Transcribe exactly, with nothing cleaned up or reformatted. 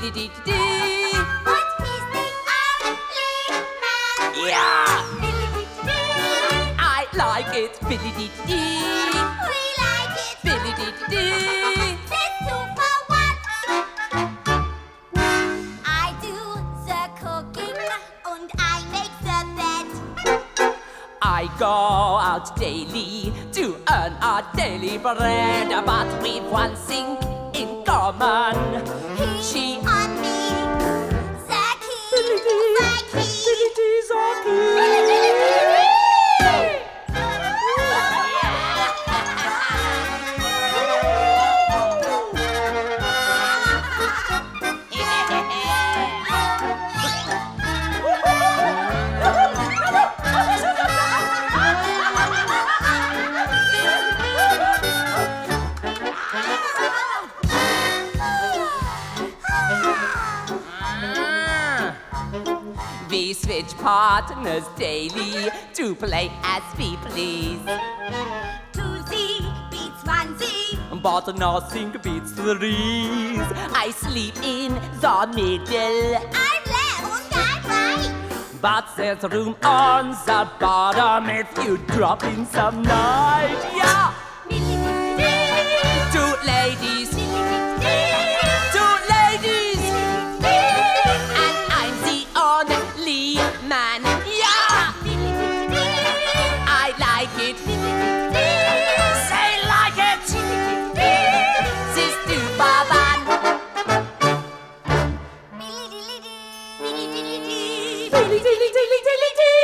Billy dee dee. Und he's the only man. Yeah! Billy dee dee. I like it. Billy dee dee. We like it. Billy dee dee. It's two for one. I do the cooking and I make the bed. I go out daily to earn our daily bread, but we've one thing in common. She On me, Zaki, Zaki. We switch partners daily to play as we please, Two Z beats one Z. but nothing beats threes. I sleep in the middle, I'm left and I'm right. but there's room on the bottom if you drop in some night. Yeah! Billy dee dee. Two ladies, Billy dee dee. two ladies, Billy and I'm the only man. Yeah! dee dee. I like it. Billy dee dee. Say like it. This two for one. Billy dee dee. Billy dee dee. Dilly dilly dilly dilly dilly.